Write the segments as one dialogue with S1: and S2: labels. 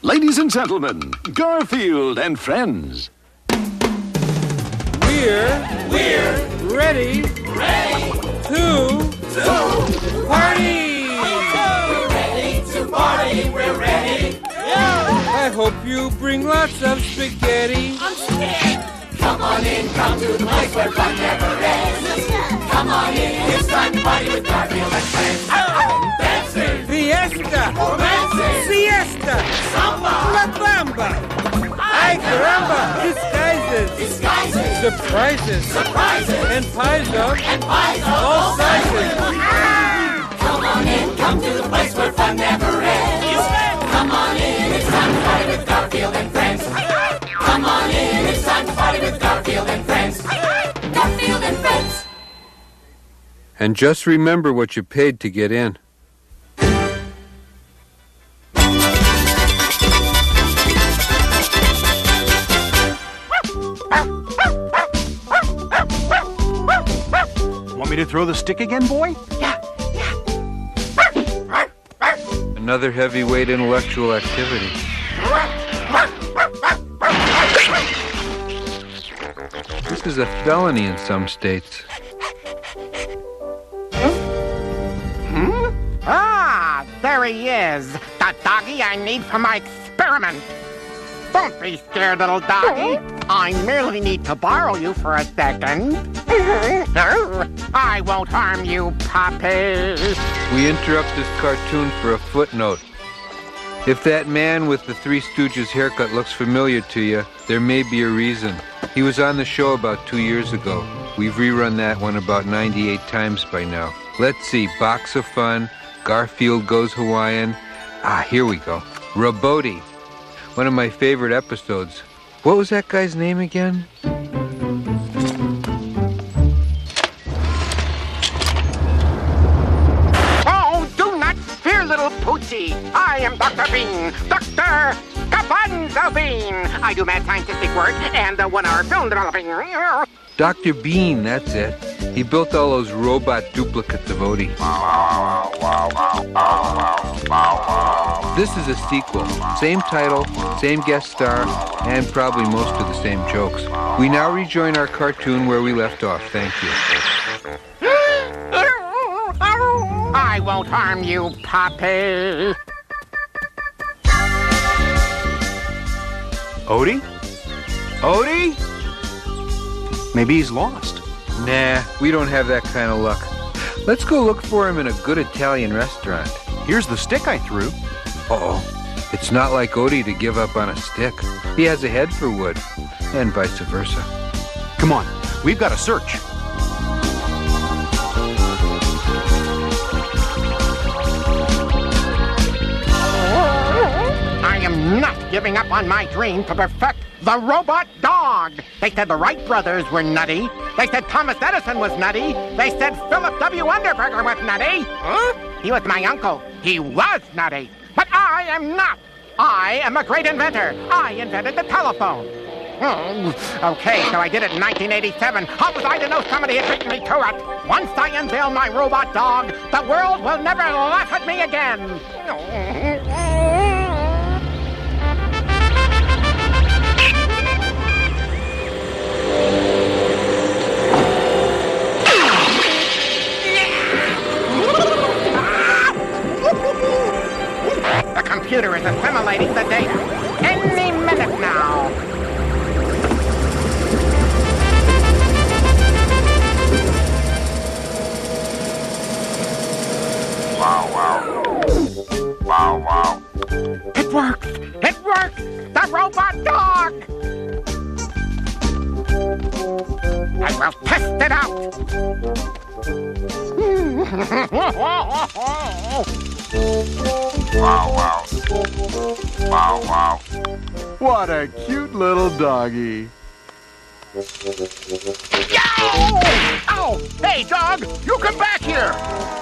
S1: Ladies and gentlemen, Garfield and friends.
S2: We're ready to party.
S3: We're ready to party. We're ready.
S2: I hope you bring lots of spaghetti.
S3: I'm scared. Come on in, come to the place where fun never ends. Come on in, it's time to party with Garfield and friends. Dancing,
S2: Fiesta,
S3: romancing,
S2: siesta,
S3: samba,
S2: la bamba. Ay caramba, disguises, surprises, and pies of all sizes.
S3: Come on in, come to the place where fun never ends. Come on in, it's time to party with Garfield and friends. Come on in, it's time to party with Garfield and friends. Garfield and friends.
S2: And just remember what you paid to get in.
S4: Want me to throw the stick again, boy?
S2: Another heavyweight intellectual activity. This is a felony in some states.
S5: Ah, there he is. The doggy I need for my experiment. Don't be scared, little doggy. I merely need to borrow you for a second. I won't harm you, puppy.
S2: We interrupt this cartoon for a footnote. If that man with the Three Stooges haircut looks familiar to you, there may be a reason. He was on the show about 2 years ago. We've rerun that one about 98 times by now. Let's see, Box of Fun, Garfield Goes Hawaiian. Here we go. Roboti, one of my favorite episodes. What was that guy's name again?
S5: Oh, do not fear, little Poochie. I am Dr. Bean, Dr. Gabanzo Bean. I do mad scientific work and 1-hour film developing.
S2: Dr. Bean, that's it. He built all those robot duplicates of Odie. This is a sequel. Same title, same guest star, and probably most of the same jokes. We now rejoin our cartoon where we left off. Thank you.
S5: I won't harm you, puppy.
S4: Odie? Odie? Maybe he's lost.
S2: Nah, we don't have that kind of luck. Let's go look for him in a good Italian restaurant.
S4: Here's the stick I threw.
S2: Uh-oh. It's not like Odie to give up on a stick. He has a head for wood, and vice versa.
S4: Come on, we've got to search.
S5: I am not giving up on my dream to perfect the robot dog. They said the Wright brothers were nutty. They said Thomas Edison was nutty. They said Philip W. Underberger was nutty. Huh? He was my uncle. He was nutty. But I am not. I am a great inventor. I invented the telephone. Okay, so I did it in 1987. How was I to know somebody had beaten me to it? Once I unveil my robot dog, the world will never laugh at me again. The computer is assimilating the data. Any minute now.
S6: Wow, wow. Wow, wow.
S5: It works! It works! The robot dog! I will test it out!
S6: Wow, wow. Wow, wow.
S4: What a cute little doggy.
S5: Yow! Ow! Hey, dog! You come back here!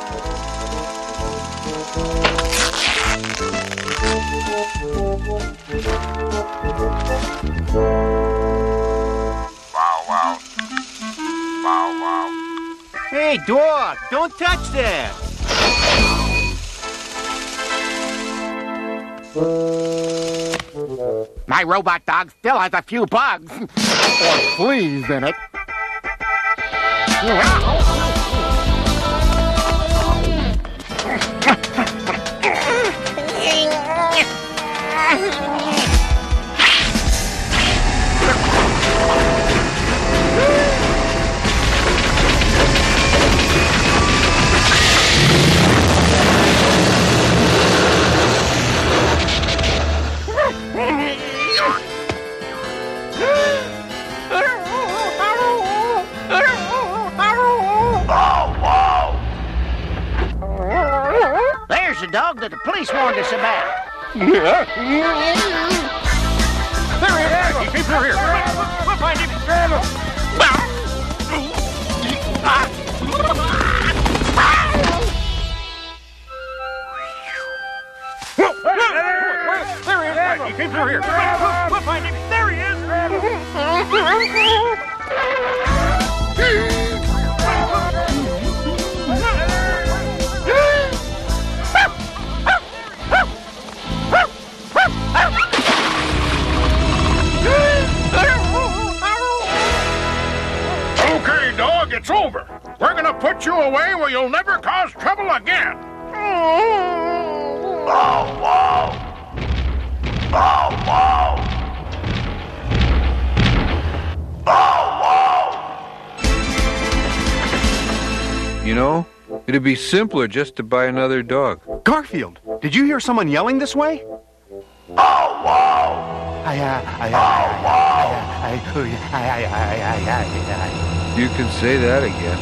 S6: Wow, wow. Wow, wow.
S4: Hey, dog, don't touch that.
S5: My robot dog still has a few bugs. Or fleas in it.
S7: There's the dog that the police warned us about.
S5: There he is! He came through here! We'll find him! Grab him! There he is! He came through here! We'll find him! There he is! Grab him!
S6: Okay, dog, it's over. We're gonna put you away where you'll never cause trouble again. Bow wow. Bow wow. Bow wow.
S2: You know, it'd be simpler just to buy another dog.
S4: Garfield, did you hear someone yelling this way?
S6: Bow wow.
S2: You can say that again.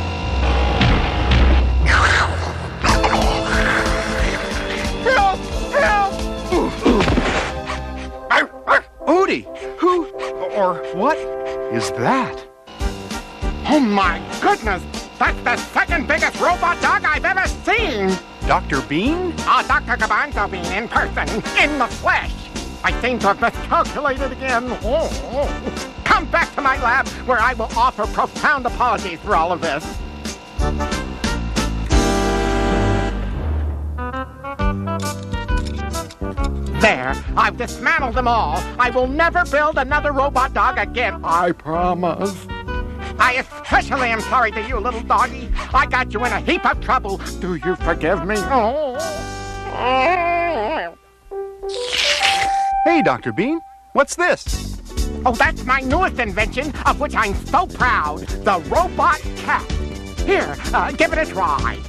S4: Odie, who or what is that?
S5: Oh my goodness! That's the second biggest robot dog I've ever seen!
S4: Dr. Bean?
S5: Dr. Garbanzo Bean in person, in the flesh. I seem to have miscalculated again. Oh. Come back to my lab where I will offer profound apologies for all of this. There, I've dismantled them all. I will never build another robot dog again, I promise. I especially am sorry to you, little doggy. I got you in a heap of trouble. Do you forgive me? Oh.
S4: Hey, Dr. Bean, what's this?
S5: Oh, that's my newest invention, of which I'm so proud. The robot cat. Here, give it a try.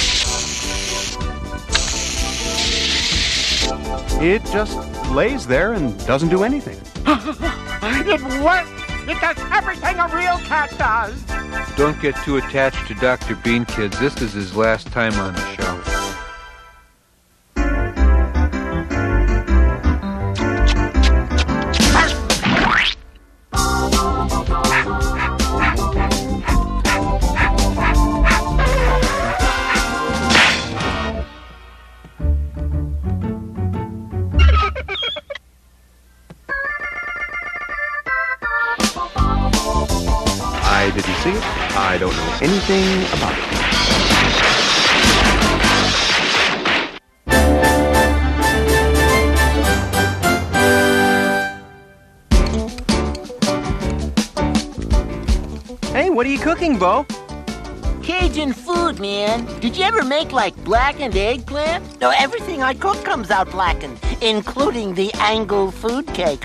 S4: It just lays there and doesn't do anything.
S5: It works. It does everything a real cat does.
S2: Don't get too attached to Dr. Bean, kids. This is his last time on the show.
S4: I didn't see it. I don't know anything about it. Hey, what are you cooking, Bo?
S7: Cajun food, man. Did you ever make, like, blackened eggplant? No, everything I cook comes out blackened, including the angle food cake.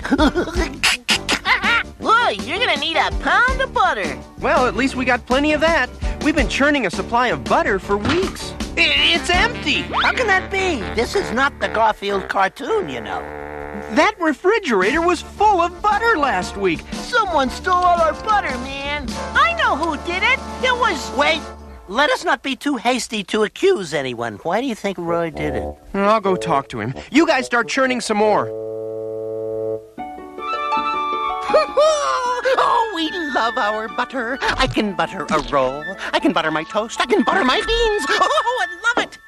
S7: Boy, you're gonna need a pound of butter.
S8: Well, at least we got plenty of that. We've been churning a supply of butter for weeks. It's empty.
S7: How can that be? This is not the Garfield cartoon, you know.
S8: That refrigerator was full of butter last week.
S7: Someone stole all our butter, man. I know who did it. It was... Wait. Let us not be too hasty to accuse anyone. Why do you think Roy did it?
S8: I'll go talk to him. You guys start churning some more.
S7: Oh, we love our butter. I can butter a roll. I can butter my toast. I can butter my beans. Oh, I love it.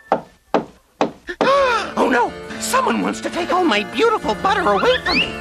S7: Oh, no. Someone wants to take all my beautiful butter away from me.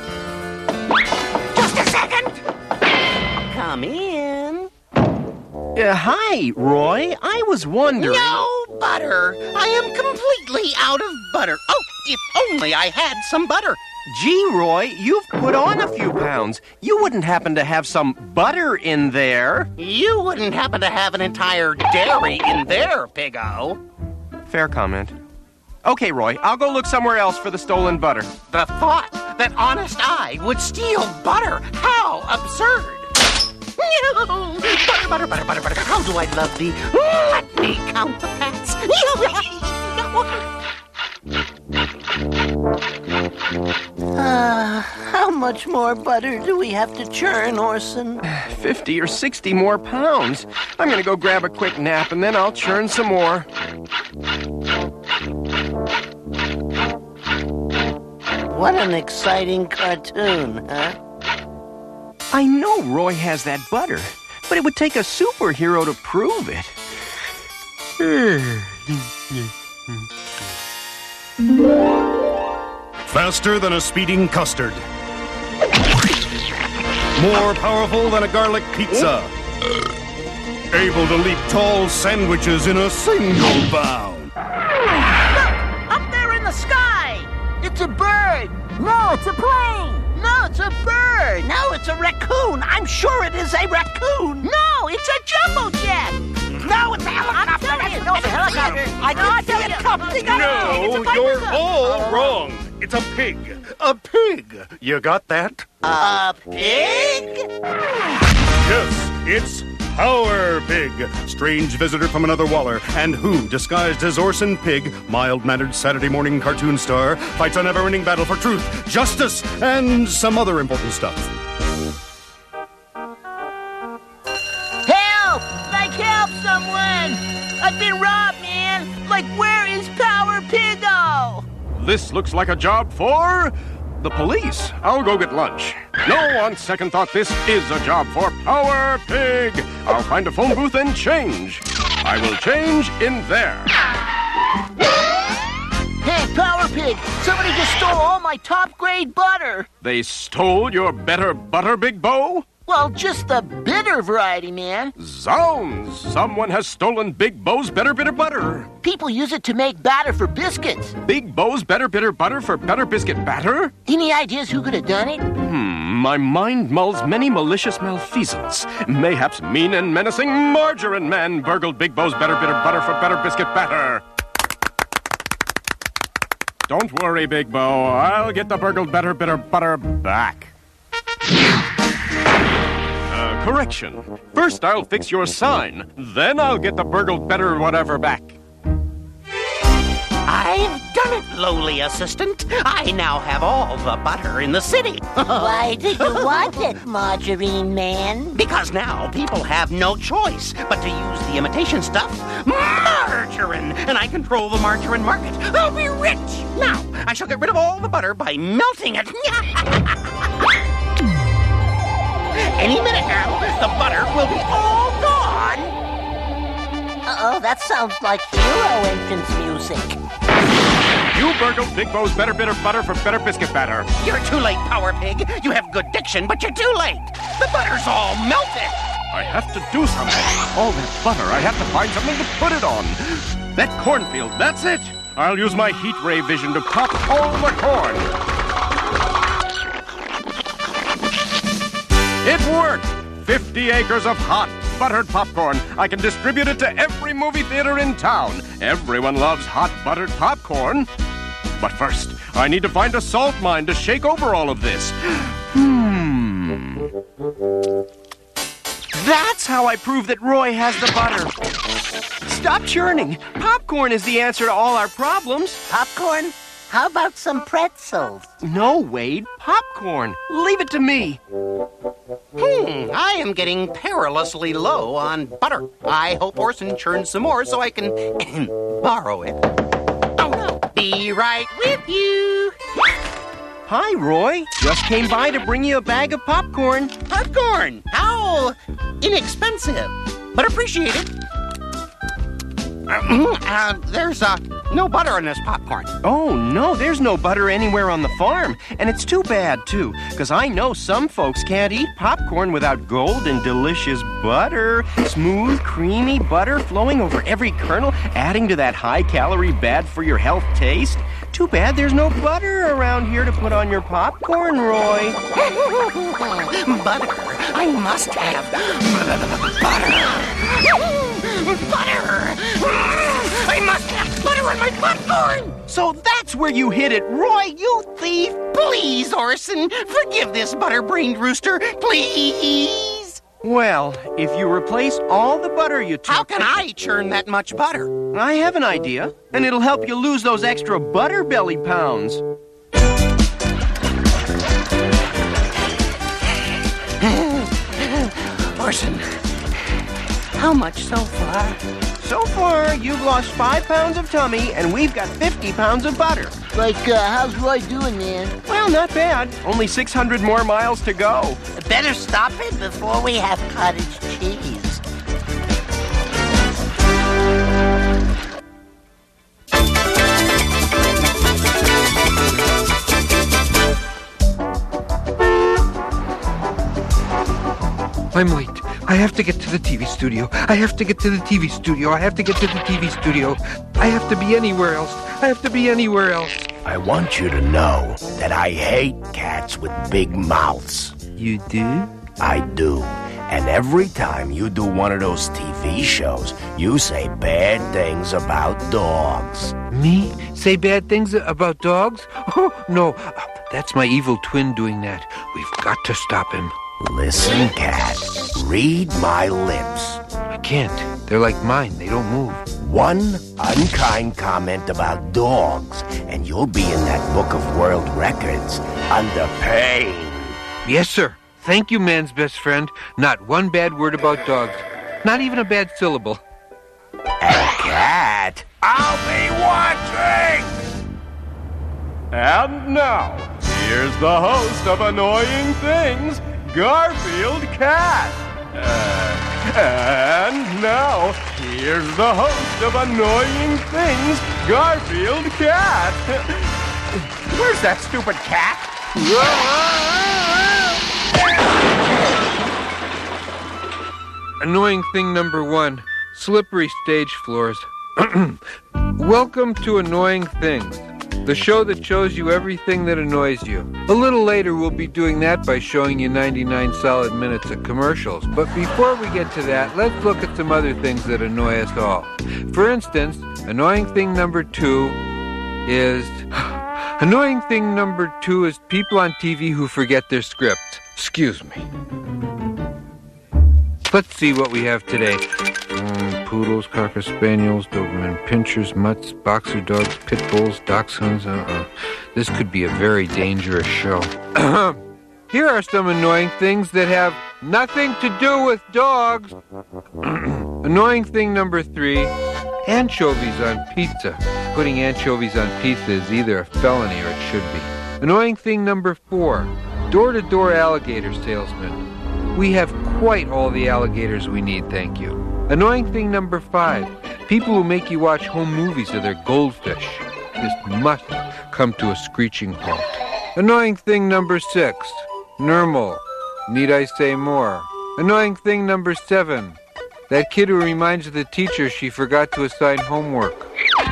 S7: Just a second. Come in.
S8: Hi, Roy. I was wondering...
S7: No butter. I am completely out of butter. Oh, if only I had some butter.
S8: Gee, Roy, you've put on a few pounds. You wouldn't happen to have some butter in there.
S5: You wouldn't happen to have an entire dairy in there, Pig-O.
S8: Fair comment. Okay, Roy, I'll go look somewhere else for the stolen butter.
S5: The thought that Honest Eye would steal butter. How absurd. Butter, butter, butter, butter, butter. How do I love thee? Let me count the pats.
S7: How much more butter do we have to churn, Orson?
S8: 50 or 60 more pounds. I'm gonna go grab a quick nap and then I'll churn some more.
S7: What an exciting cartoon, huh?
S8: I know Roy has that butter, but it would take a superhero to prove it.
S9: Faster than a speeding custard. More powerful than a garlic pizza. Able to leap tall sandwiches in a single bound.
S7: Up there in the sky! It's a bird! No, it's a plane! No, it's a bird! No, it's a raccoon! I'm sure it is a raccoon! No, it's a jumbo jet! No, it's a helicopter! No, it's a helicopter! I can see it coming!
S9: No, you're all wrong. It's a pig. A pig. You got that?
S7: A pig?
S9: Yes, it's Power Pig. Strange visitor from another Waller. And who, disguised as Orson Pig, mild-mannered Saturday morning cartoon star, fights a never-ending battle for truth, justice, and some other important stuff.
S7: Help! Like, help someone! I've been robbed, man! Like, where is Power Pig-O?
S6: This looks like a job for the police. I'll go get lunch. No, on second thought, this is a job for Power Pig. I'll find a phone booth and change. I will change in there.
S7: Hey, Power Pig! Somebody just stole all my top-grade butter!
S6: They stole your better butter, Big Bo?
S7: Well, just the bitter variety, man.
S6: Zounds! Someone has stolen Big Bo's Better Bitter Butter.
S7: People use it to make batter for biscuits.
S6: Big Bo's Better Bitter Butter for Better Biscuit Batter?
S7: Any ideas who could have done it?
S6: My mind mulls many malicious malfeasance. Mayhaps mean and menacing Margarine Man burgled Big Bo's Better Bitter Butter for Better Biscuit Batter. Don't worry, Big Bo. I'll get the burgled Better Bitter Butter back. Correction. First, I'll fix your sign. Then I'll get the burgled Better whatever back.
S5: I've done it, lowly assistant. I now have all the butter in the city.
S7: Why did you want it, Margarine Man?
S5: Because now people have no choice but to use the imitation stuff, margarine. And I control the margarine market. I'll be rich. Now, I shall get rid of all the butter by melting it. Any minute now, the butter will be all gone.
S7: Uh-oh, that sounds like hero entrance music.
S6: You burgled Big Bo's Better Bitter Butter for Better Biscuit Batter.
S5: You're too late, Power Pig. You have good diction, but you're too late. The butter's all melted.
S6: I have to do something. All that butter, I have to find something to put it on. That cornfield, that's it. I'll use my heat ray vision to pop all the corn. It worked! 50 acres of hot, buttered popcorn. I can distribute it to every movie theater in town. Everyone loves hot, buttered popcorn. But first, I need to find a salt mine to shake over all of this.
S8: That's how I prove that Roy has the butter. Stop churning. Popcorn is the answer to all our problems.
S7: Popcorn? How about some pretzels?
S8: No, Wade. Popcorn. Leave it to me.
S5: I am getting perilously low on butter. I hope Orson churns some more so I can borrow it. Oh, no. Be right with you.
S8: Hi, Roy. Just came by to bring you a bag of popcorn.
S5: Popcorn? How inexpensive, but appreciated. There's no butter in this popcorn.
S8: Oh, no, there's no butter anywhere on the farm. And it's too bad, too, because I know some folks can't eat popcorn without golden, delicious butter. Smooth, creamy butter flowing over every kernel, adding to that high-calorie, bad-for-your-health taste. too bad there's no butter around here to put on your popcorn, Roy.
S7: Butter. I must have butter. Butter. I must have butter on my popcorn.
S8: So that's where you hid it, Roy, you thief.
S7: Please, Orson, forgive this butter-brained rooster. Please.
S8: Well, if you replace all the butter you took...
S7: How can I churn that much butter?
S8: I have an idea, and it'll help you lose those extra butter belly pounds.
S7: Orson, how much so far?
S8: So far, you've lost 5 pounds of tummy, and we've got 50 pounds of butter.
S10: How's Roy doing, man?
S8: Well, not bad. Only 600 more miles to go.
S7: Better stop it before we have cottage cheese.
S2: I'm late. I have to get to the TV studio. I have to get to the TV studio. I have to get to the TV studio. I have to be anywhere else. I have to be anywhere else.
S11: I want you to know that I hate cats with big mouths.
S2: You do?
S11: I do. And every time you do one of those TV shows, you say bad things about dogs.
S2: Me? Say bad things about dogs? Oh, no. That's my evil twin doing that. We've got to stop him.
S11: Listen, cat. Read my lips.
S2: I can't. They're like mine. They don't move.
S11: One unkind comment about dogs, and you'll be in that book of world records under pain.
S2: Yes, sir. Thank you, man's best friend. Not one bad word about dogs. Not even a bad syllable.
S11: And cat, I'll be watching!
S6: And now, here's the host of Annoying Things, Garfield Cat. And now, here's the host of Annoying Things, Garfield Cat.
S5: Where's that stupid cat?
S2: Annoying thing number 1, slippery stage floors. Welcome to Annoying Things, the show that shows you everything that annoys you. A little later, we'll be doing that by showing you 99 solid minutes of commercials. But before we get to that, let's look at some other things that annoy us all. For instance, annoying thing number 2 is... Annoying thing number 2 is people on TV who forget their scripts. Excuse me. Let's see what we have today. Poodles, Cocker Spaniels, Doberman Pinschers, Mutts, Boxer Dogs, Pit Bulls, Dachshunds. This could be a very dangerous show. Here are some annoying things that have nothing to do with dogs. Annoying thing number 3, anchovies on pizza. Putting anchovies on pizza is either a felony or it should be. Annoying thing number 4, door-to-door alligator salesman. We have quite all the alligators we need, thank you. Annoying thing number 5, people who make you watch home movies of their goldfish. This must come to a screeching halt. Annoying thing number 6, normal. Need I say more? Annoying thing number 7, that kid who reminds the teacher she forgot to assign homework.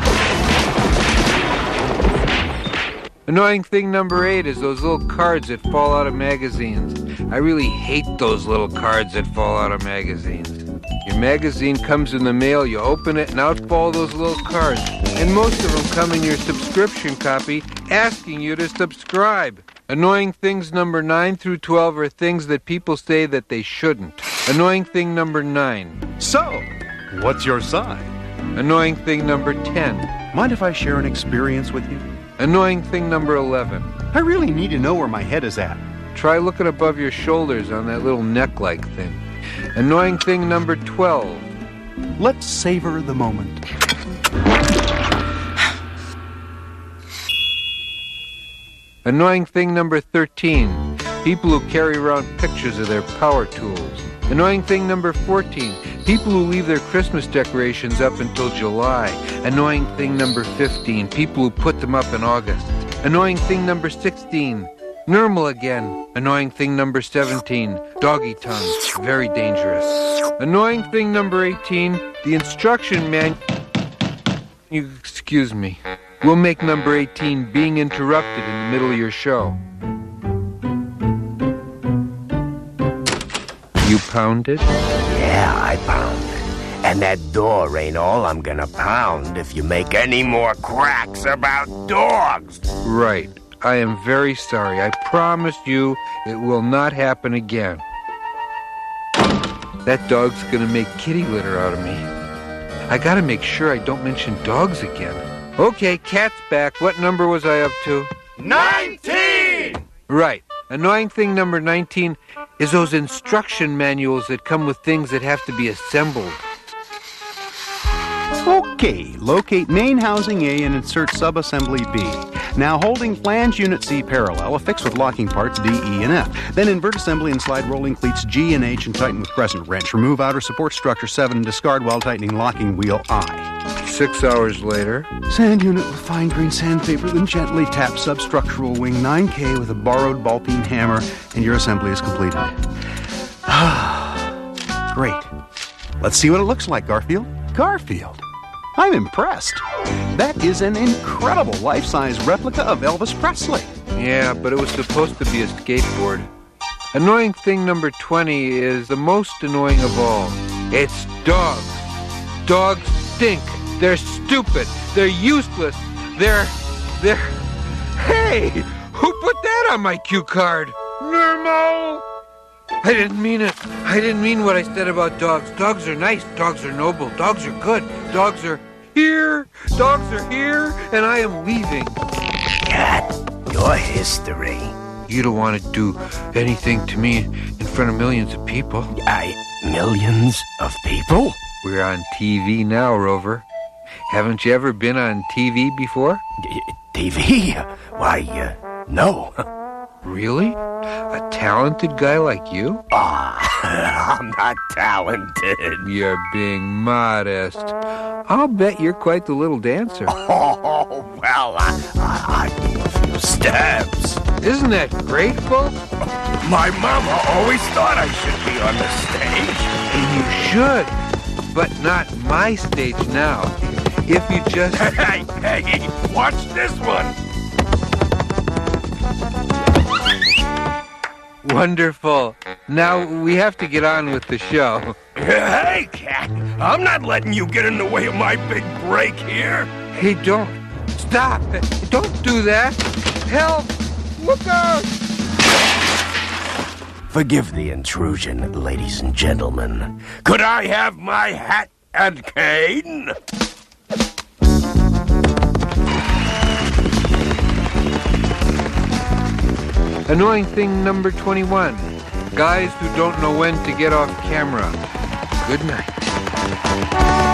S2: Annoying thing number 8 is those little cards that fall out of magazines. I really hate those little cards that fall out of magazines. Your magazine comes in the mail, you open it, and out fall those little cards. And most of them come in your subscription copy asking you to subscribe. Annoying things number 9 through 12 are things that people say that they shouldn't. Annoying thing number 9.
S9: So, what's your sign?
S2: Annoying thing number 10.
S9: Mind if I share an experience with you?
S2: Annoying thing number 11.
S9: I really need to know where my head is at.
S2: Try looking above your shoulders on that little neck-like thing. Annoying thing number 12.
S9: Let's savor the moment.
S2: Annoying thing number 13. People who carry around pictures of their power tools. Annoying thing number 14. People who leave their Christmas decorations up until July. Annoying thing number 15. People who put them up in August. Annoying thing number 16. Normal again. Annoying thing number 17. Doggy tongue. Very dangerous. Annoying thing number 18. The instruction man... You excuse me. We'll make number 18 being interrupted in the middle of your show. You pounded?
S11: Yeah, I pounded. And that door ain't all I'm gonna pound if you make any more cracks about dogs.
S2: Right. I am very sorry. I promise you it will not happen again. That dog's gonna make kitty litter out of me. I gotta make sure I don't mention dogs again. Okay, cat's back. What number was I up to?
S6: 19!
S2: Right. Annoying thing number 19 is those instruction manuals that come with things that have to be assembled.
S12: Okay, locate main housing A and insert subassembly B. Now holding flange unit C parallel, affix with locking parts D, E, and F. Then invert assembly and slide rolling cleats G and H and tighten with crescent wrench. Remove outer support structure 7 and discard while tightening locking wheel I.
S2: 6 hours later.
S12: Sand unit with fine grain sandpaper, then gently tap substructural wing 9K with a borrowed ball peen hammer, and your assembly is completed. Great. Let's see what it looks like, Garfield. Garfield. I'm impressed. That is an incredible life-size replica of Elvis Presley.
S2: Yeah, but it was supposed to be a skateboard. Annoying thing number 20 is the most annoying of all. It's dogs. Dogs stink. They're stupid. They're useless. They're... Hey! Who put that on my cue card? Normal! I didn't mean it. I didn't mean what I said about dogs. Dogs are nice. Dogs are noble. Dogs are good. Dogs are here. Dogs are here, and I am leaving.
S11: Cat, your history.
S2: You don't want to do anything to me in front of millions of people.
S11: Millions of people?
S2: We're on TV now, Rover. Haven't you ever been on TV before?
S11: TV? Why, no.
S2: Really? A talented guy like you?
S11: I'm not talented.
S2: You're being modest. I'll bet you're quite the little dancer.
S11: Oh, well, I do a few steps.
S2: Isn't that great, folks?
S11: My mama always thought I should be on the stage.
S2: And you should, but not my stage now. If you just...
S11: Hey, watch this one.
S2: Wonderful. Now we have to get on with the show.
S11: Hey, Cat, I'm not letting you get in the way of my big break here.
S2: Hey, don't. Stop. Don't do that. Help. Look out.
S11: Forgive the intrusion, ladies and gentlemen. Could I have my hat and cane?
S2: Annoying thing number 21. Guys who don't know when to get off camera. Good night.